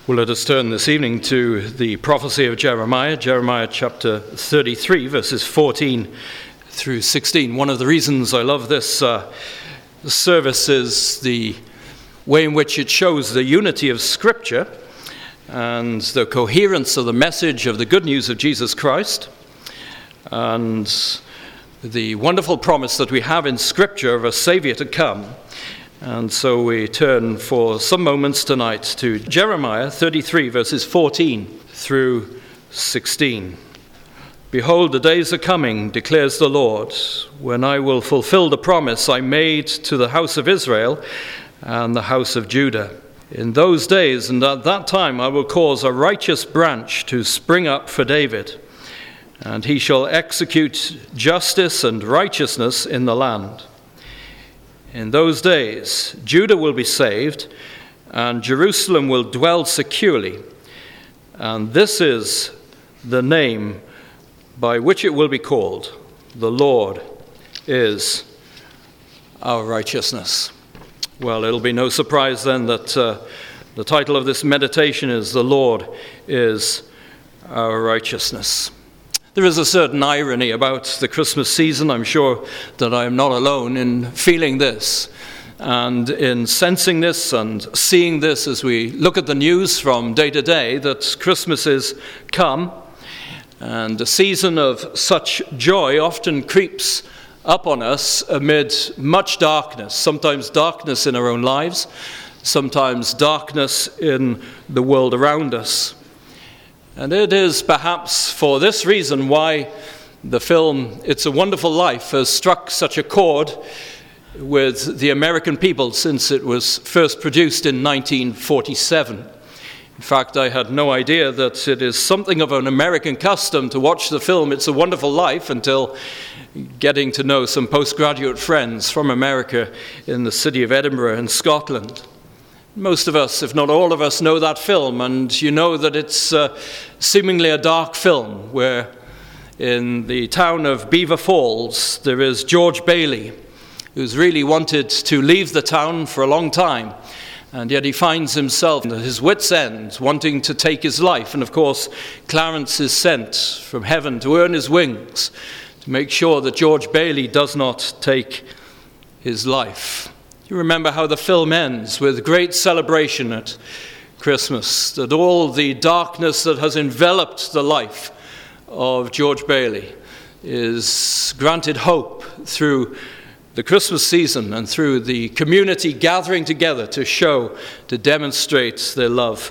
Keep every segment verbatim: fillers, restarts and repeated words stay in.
Well, let us turn this evening to the prophecy of Jeremiah, Jeremiah chapter thirty-three, verses fourteen through sixteen. One of the reasons I love this uh, service is the way in which it shows the unity of Scripture and the coherence of the message of the good news of Jesus Christ, and the wonderful promise that we have in Scripture of a Savior to come. And so we turn for some moments tonight to Jeremiah thirty-three, verses fourteen through sixteen. Behold, the days are coming, declares the Lord, when I will fulfill the promise I made to the house of Israel and the house of Judah. In those days and at that time I will cause a righteous branch to spring up for David, and he shall execute justice and righteousness in the land. In those days, Judah will be saved, and Jerusalem will dwell securely. And this is the name by which it will be called: the Lord is our righteousness. Well, it'll be no surprise then that uh, the title of this meditation is "The Lord is our righteousness." There is a certain irony about the Christmas season. I'm sure that I am not alone in feeling this and in sensing this and seeing this as we look at the news from day to day, that Christmas is come, and a season of such joy often creeps up on us amid much darkness, sometimes darkness in our own lives, sometimes darkness in the world around us. And it is perhaps for this reason why the film It's a Wonderful Life has struck such a chord with the American people since it was first produced in nineteen forty-seven. In fact, I had no idea that it is something of an American custom to watch the film It's a Wonderful Life until getting to know some postgraduate friends from America in the city of Edinburgh in Scotland. Most of us, if not all of us, know that film, and you know that it's uh, seemingly a dark film where in the town of Beaver Falls there is George Bailey, who's really wanted to leave the town for a long time, and yet he finds himself at his wit's end, wanting to take his life. And of course, Clarence is sent from heaven to earn his wings, to make sure that George Bailey does not take his life. You remember how the film ends with great celebration at Christmas, that all the darkness that has enveloped the life of George Bailey is granted hope through the Christmas season and through the community gathering together to show, to demonstrate their love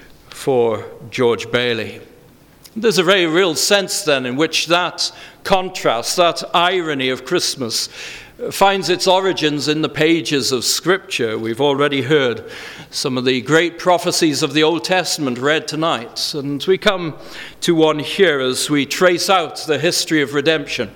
for George Bailey. There's a very real sense then in which that contrast, that irony of Christmas finds its origins in the pages of Scripture. We've already heard some of the great prophecies of the Old Testament read tonight, and we come to one here as we trace out the history of redemption.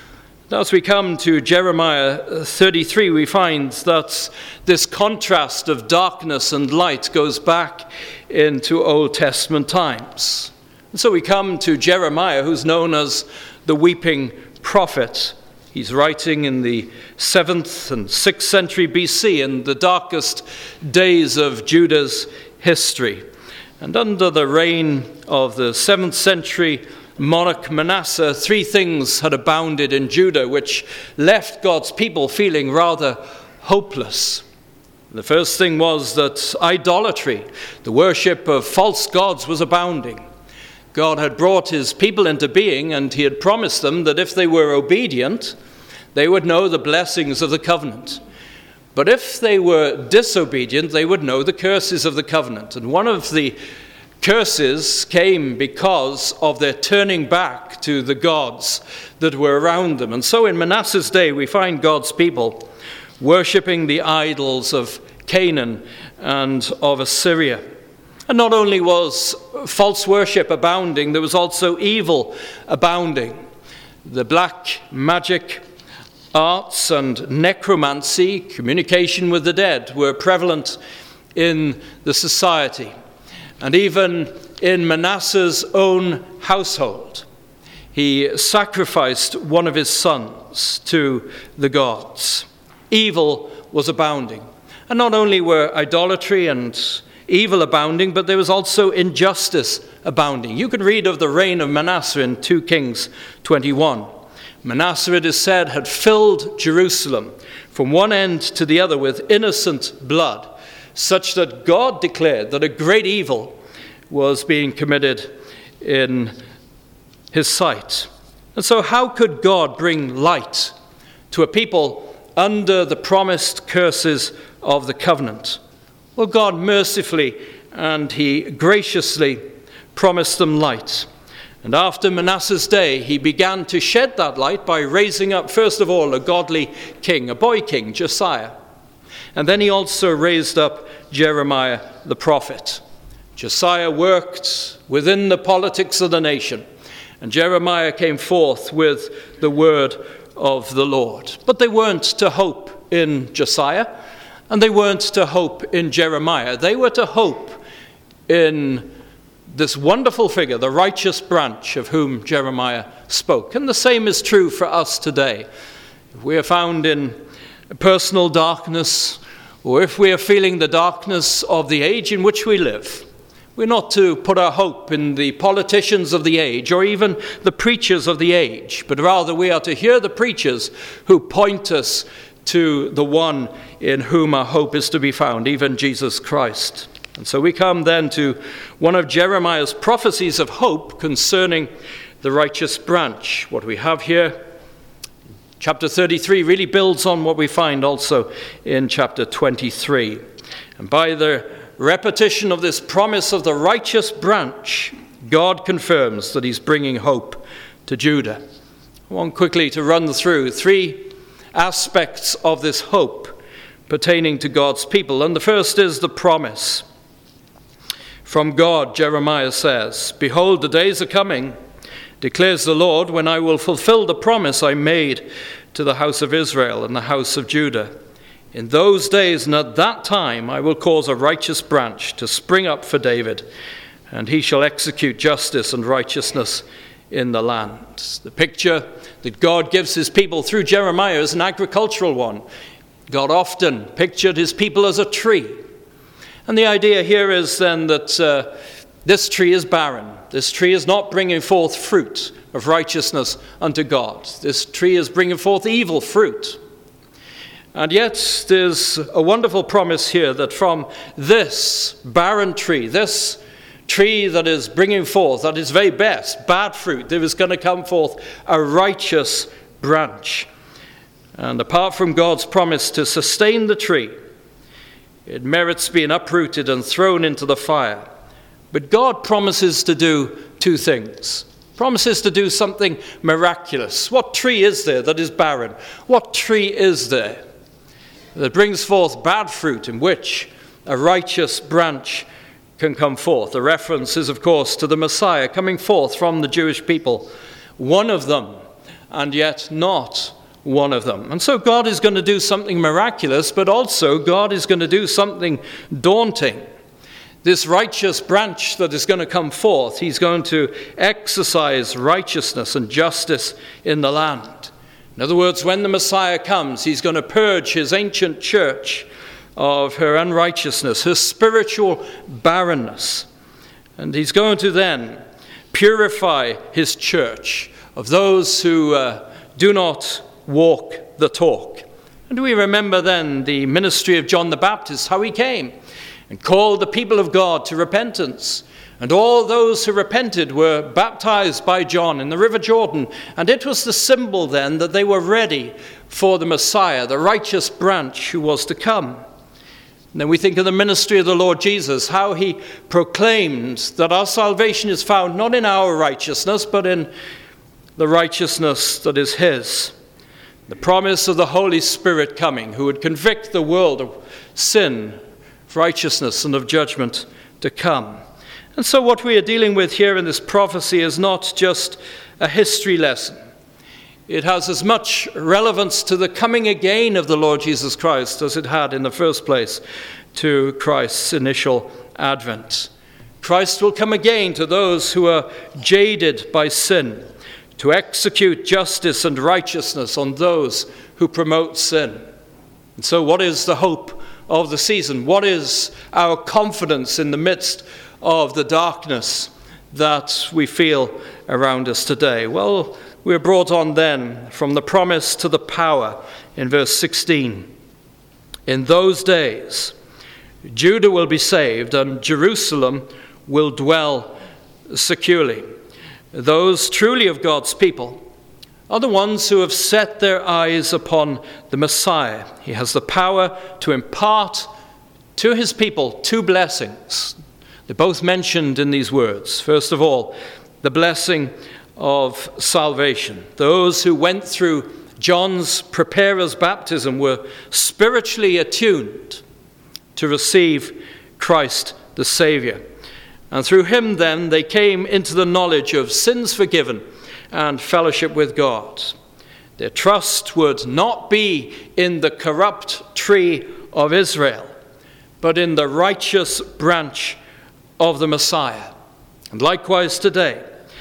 As we come to Jeremiah thirty-three, we find that this contrast of darkness and light goes back into Old Testament times. And so we come to Jeremiah, who's known as the weeping prophet. He's writing in the seventh and sixth century B C, in the darkest days of Judah's history. And under the reign of the seventh century monarch Manasseh, three things had abounded in Judah which left God's people feeling rather hopeless. The first thing was that idolatry, the worship of false gods, was abounding. God had brought his people into being, and he had promised them that if they were obedient, they would know the blessings of the covenant. But if they were disobedient, they would know the curses of the covenant. And one of the curses came because of their turning back to the gods that were around them. And so in Manasseh's day, we find God's people worshipping the idols of Canaan and of Assyria. And not only was false worship abounding, there was also evil abounding. The black magic arts and necromancy, communication with the dead, were prevalent in the society. And even in Manasseh's own household, he sacrificed one of his sons to the gods. Evil was abounding. And not only were idolatry and evil abounding, but there was also injustice abounding. You can read of the reign of Manasseh in two Kings twenty-one. Manasseh, it is said, had filled Jerusalem from one end to the other with innocent blood, such that God declared that a great evil was being committed in his sight. And so how could God bring light to a people under the promised curses of the covenant? Well, God mercifully and he graciously promised them light. And after Manasseh's day, he began to shed that light by raising up, first of all, a godly king, a boy king, Josiah. And then he also raised up Jeremiah the prophet. Josiah worked within the politics of the nation, and Jeremiah came forth with the word of the Lord. But they weren't to hope in Josiah, and they weren't to hope in Jeremiah. They were to hope in this wonderful figure, the righteous branch of whom Jeremiah spoke. And the same is true for us today. If we are found in personal darkness, or if we are feeling the darkness of the age in which we live, we're not to put our hope in the politicians of the age or even the preachers of the age, but rather we are to hear the preachers who point us to the one in whom our hope is to be found, even Jesus Christ. And so we come then to one of Jeremiah's prophecies of hope concerning the righteous branch. What we have here, chapter thirty-three, really builds on what we find also in chapter twenty-three. And by the repetition of this promise of the righteous branch, God confirms that he's bringing hope to Judah. I want quickly to run through three aspects of this hope pertaining to God's people. And the first is the promise. From God, Jeremiah says, "Behold, the days are coming, declares the Lord, when I will fulfill the promise I made to the house of Israel and the house of Judah. In those days and at that time I will cause a righteous branch to spring up for David, and he shall execute justice and righteousness in the land." The picture that God gives his people through Jeremiah is an agricultural one. God often pictured his people as a tree. And the idea here is then that uh, this tree is barren. This tree is not bringing forth fruit of righteousness unto God. This tree is bringing forth evil fruit. And yet there's a wonderful promise here that from this barren tree, this tree that is bringing forth, at its very best, bad fruit, there is going to come forth a righteous branch. And apart from God's promise to sustain the tree, it merits being uprooted and thrown into the fire. But God promises to do two things. Promises to do something miraculous. What tree is there that is barren? What tree is there that brings forth bad fruit in which a righteous branch can come forth? The reference is, of course, to the Messiah coming forth from the Jewish people. One of them, and yet not one of them. And so God is going to do something miraculous, but also God is going to do something daunting. This righteous branch that is going to come forth, he's going to exercise righteousness and justice in the land. In other words, when the Messiah comes, he's going to purge his ancient church of her unrighteousness, her spiritual barrenness. And he's going to then purify his church of those who uh, do not walk the talk. And we remember then the ministry of John the Baptist, how he came and called the people of God to repentance. And all those who repented were baptized by John in the river Jordan. And it was the symbol then that they were ready for the Messiah, the righteous branch who was to come. And then we think of the ministry of the Lord Jesus, how he proclaimed that our salvation is found not in our righteousness, but in the righteousness that is his. The promise of the Holy Spirit coming, who would convict the world of sin, of righteousness, and of judgment to come. And so what we are dealing with here in this prophecy is not just a history lesson. It has as much relevance to the coming again of the Lord Jesus Christ as it had in the first place to Christ's initial advent. Christ will come again to those who are jaded by sin, to execute justice and righteousness on those who promote sin. And so what is the hope of the season? What is our confidence in the midst of the darkness that we feel around us today? Well, we're brought on then from the promise to the power in verse sixteen. In those days, Judah will be saved and Jerusalem will dwell securely. Those truly of God's people are the ones who have set their eyes upon the Messiah. He has the power to impart to his people two blessings. They're both mentioned in these words. First of all, the blessing of salvation. Those who went through John's preparer's baptism were spiritually attuned to receive Christ the Savior. And through him then they came into the knowledge of sins forgiven and fellowship with God. Their trust would not be in the corrupt tree of Israel, but in the righteous branch of the Messiah. And likewise today,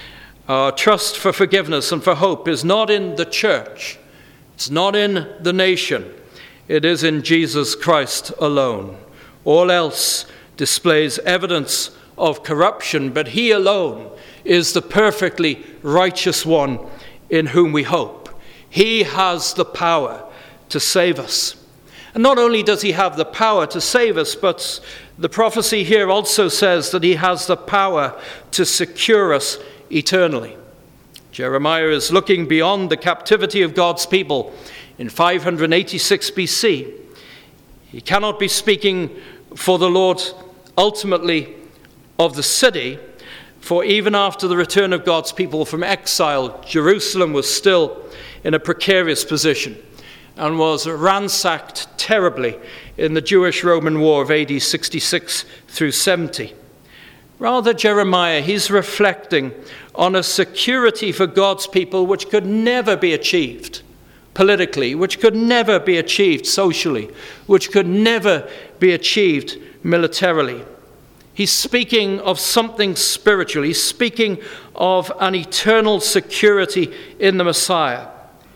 our trust for forgiveness and for hope is not in the church. It's not in the nation. It is in Jesus Christ alone. All else displays evidence of corruption, but he alone is the perfectly righteous one in whom we hope. He has the power to save us. And not only does he have the power to save us, but the prophecy here also says that he has the power to secure us eternally. Jeremiah is looking beyond the captivity of God's people in five hundred eighty-six B C. He cannot be speaking for the Lord ultimately of the city, for even after the return of God's people from exile, Jerusalem was still in a precarious position and was ransacked terribly in the Jewish-Roman War of A D sixty-six through seventy. Rather, Jeremiah, he's reflecting on a security for God's people which could never be achieved politically, which could never be achieved socially, which could never be achieved militarily. He's speaking of something spiritual. He's speaking of an eternal security in the Messiah.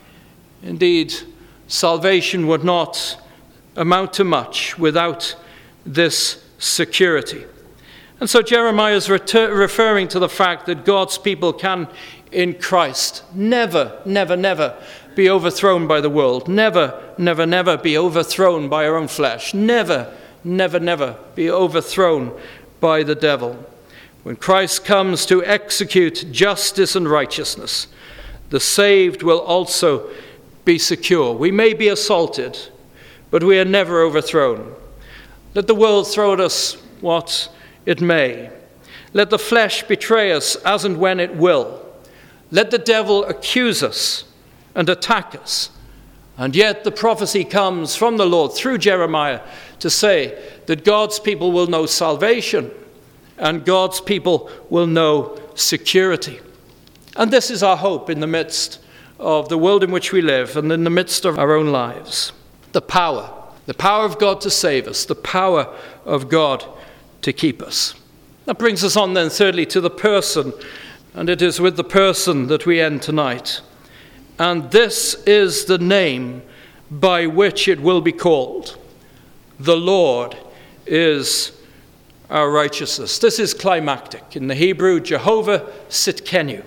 Indeed, salvation would not amount to much without this security. And so Jeremiah is retur- referring to the fact that God's people can, in Christ, never, never, never be overthrown by the world. Never, never, never be overthrown by our own flesh. Never, never, never be overthrown by the devil. When Christ comes to execute justice and righteousness, the saved will also be secure. We may be assaulted, but we are never overthrown. Let the world throw at us what it may. Let the flesh betray us as and when it will. Let the devil accuse us and attack us. And yet the prophecy comes from the Lord through Jeremiah to say that God's people will know salvation and God's people will know security. And this is our hope in the midst of the world in which we live and in the midst of our own lives. The power, the power of God to save us, the power of God to keep us. That brings us on then thirdly to the person, and it is with the person that we end tonight. And this is the name by which it will be called. The Lord is our righteousness. This is climactic. In the Hebrew, Jehovah Sitkenu,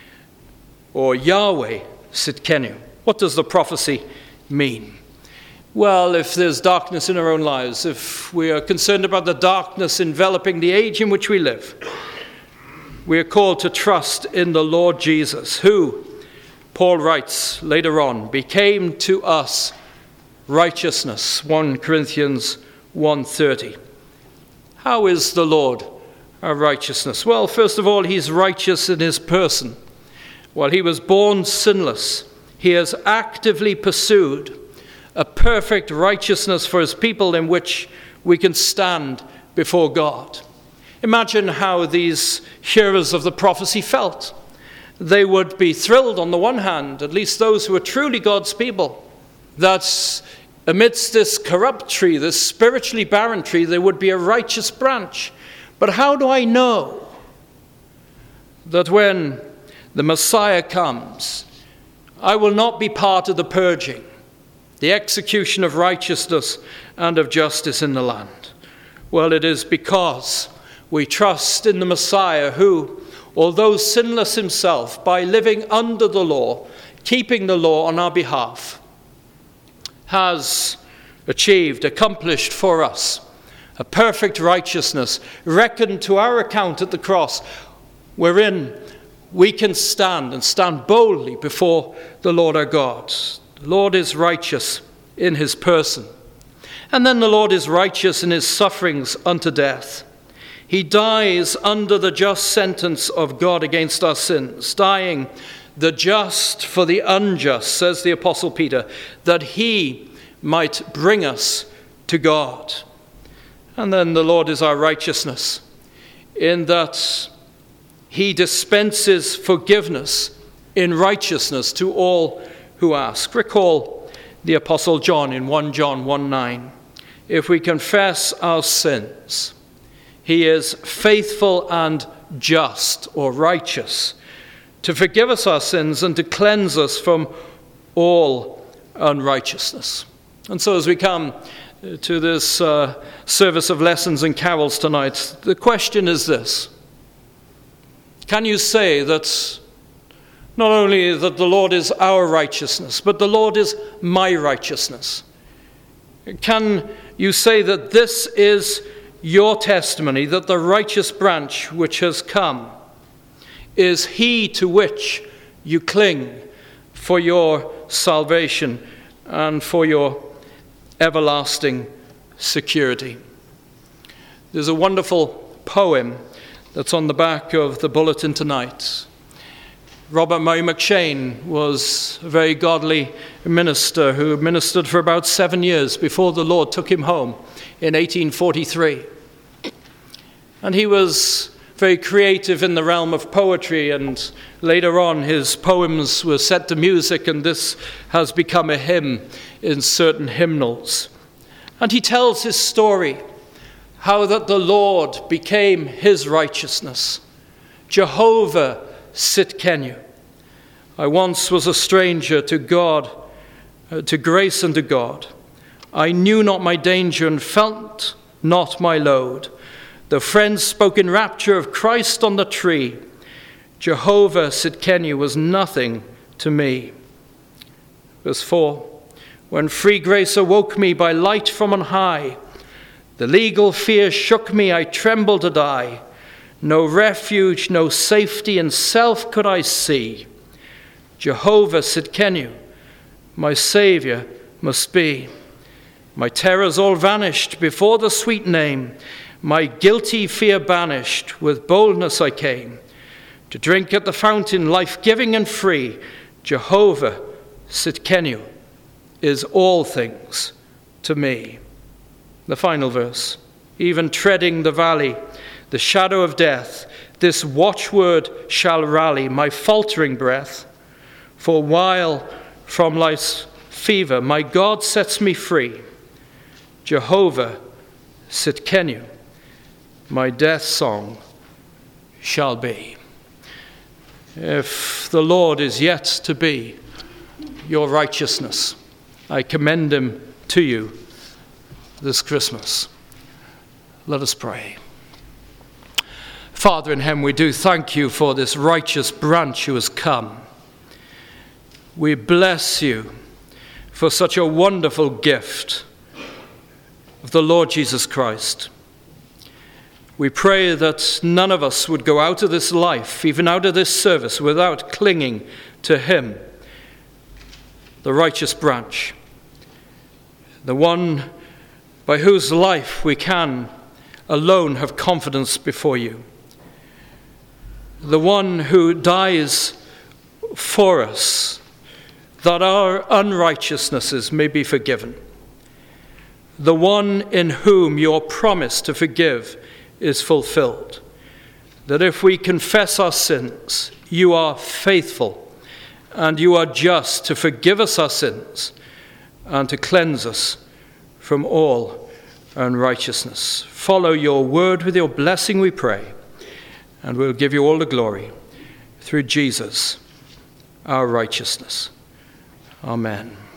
or Yahweh Sitkenu. What does the prophecy mean? Well, if there's darkness in our own lives, if we are concerned about the darkness enveloping the age in which we live, we are called to trust in the Lord Jesus, who, Paul writes later on, became to us righteousness. First Corinthians one thirty. How is the Lord our righteousness? Well, first of all, he's righteous in his person. While he was born sinless, he has actively pursued a perfect righteousness for his people in which we can stand before God. Imagine how these hearers of the prophecy felt. They would be thrilled on the one hand, at least those who are truly God's people, that amidst this corrupt tree, this spiritually barren tree, there would be a righteous branch. But how do I know that when the Messiah comes, I will not be part of the purging? the execution of righteousness and of justice in the land? Well, it is because we trust in the Messiah who, although sinless himself, by living under the law, keeping the law on our behalf, has achieved, accomplished for us a perfect righteousness reckoned to our account at the cross, wherein we can stand and stand boldly before the Lord our God. The Lord is righteous in his person. And then the Lord is righteous in his sufferings unto death. He dies under the just sentence of God against our sins, dying the just for the unjust, says the Apostle Peter, that he might bring us to God. And then the Lord is our righteousness, in that he dispenses forgiveness in righteousness to all who ask. Recall the Apostle John in First John one nine. If we confess our sins, he is faithful and just, or righteous, to forgive us our sins and to cleanse us from all unrighteousness. And so as we come to this uh, service of lessons and carols tonight, the question is this. Can you say that not only that the Lord is our righteousness, but the Lord is my righteousness? Can you say that this is your testimony, that the righteous branch which has come is he to which you cling for your salvation and for your everlasting security? There's a wonderful poem that's on the back of the bulletin tonight. Robert Murray McCheyne was a very godly minister who ministered for about seven years before the Lord took him home in eighteen forty-three. And he was very creative in the realm of poetry, and later on his poems were set to music, and this has become a hymn in certain hymnals. And he tells his story, how that the Lord became his righteousness. Jehovah Sitkenu. I once was a stranger to God, uh, to grace and to God. I knew not my danger and felt not my load. The friends spoke in rapture of Christ on the tree. Jehovah Sitkenu was nothing to me. Verse four, when free grace awoke me by light from on high, the legal fear shook me, I trembled to die. No refuge, no safety in self could I see. Jehovah Sitkenu, my Saviour must be. My terrors all vanished before the sweet name. My guilty fear banished, with boldness I came to drink at the fountain, life-giving and free. Jehovah Sitkenu is all things to me. The final verse, even treading the valley, the shadow of death, this watchword shall rally my faltering breath. For while from life's fever my God sets me free, Jehovah Sitkenu, my death song shall be. If the Lord is yet to be your righteousness, I commend him to you this Christmas. Let us pray. Father in heaven, we do thank you for this righteous branch who has come. We bless you for such a wonderful gift of the Lord Jesus Christ. We pray that none of us would go out of this life, even out of this service, without clinging to him, the righteous branch, the one by whose life we can alone have confidence before you, the one who dies for us, that our unrighteousnesses may be forgiven, the one in whom your promise to forgive is fulfilled, that if we confess our sins, you are faithful and you are just to forgive us our sins and to cleanse us from all unrighteousness. Follow your word with your blessing, we pray, and we'll give you all the glory through Jesus, our righteousness. Amen.